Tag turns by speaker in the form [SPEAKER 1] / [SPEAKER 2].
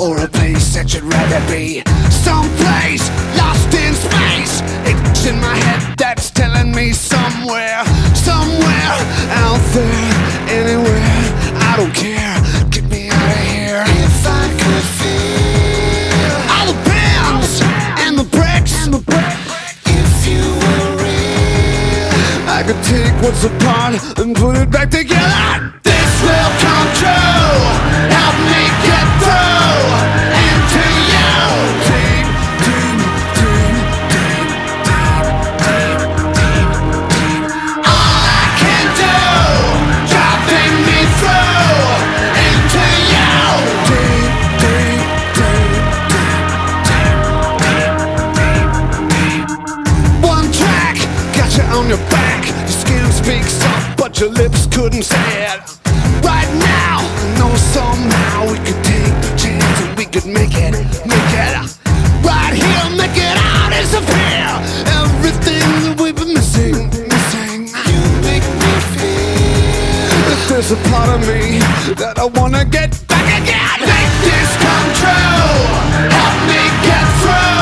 [SPEAKER 1] or a place that you'd rather be. Someplace lost in space. It's in my head that's telling me somewhere, somewhere out there, anywhere. I don't care, get me out of here. If I could feel all the pins and the bricks, if you were real, I could take what's apart and put it back together. This will come true. Help me get through into you. Deep, deep, deep, deep, deep, deep, deep, deep. All I can do, driving me through into you. Deep, deep, deep, deep, deep, deep, deep. One track got you on your back. Your skin speaks up, but your lips couldn't say it. Right now, I know somehow we could take the chance and we could make it, right here, make it out, disappear. Everything that we've been missing. You make me feel that there's a part of me that I wanna get back again. Make this come true. Help me get through.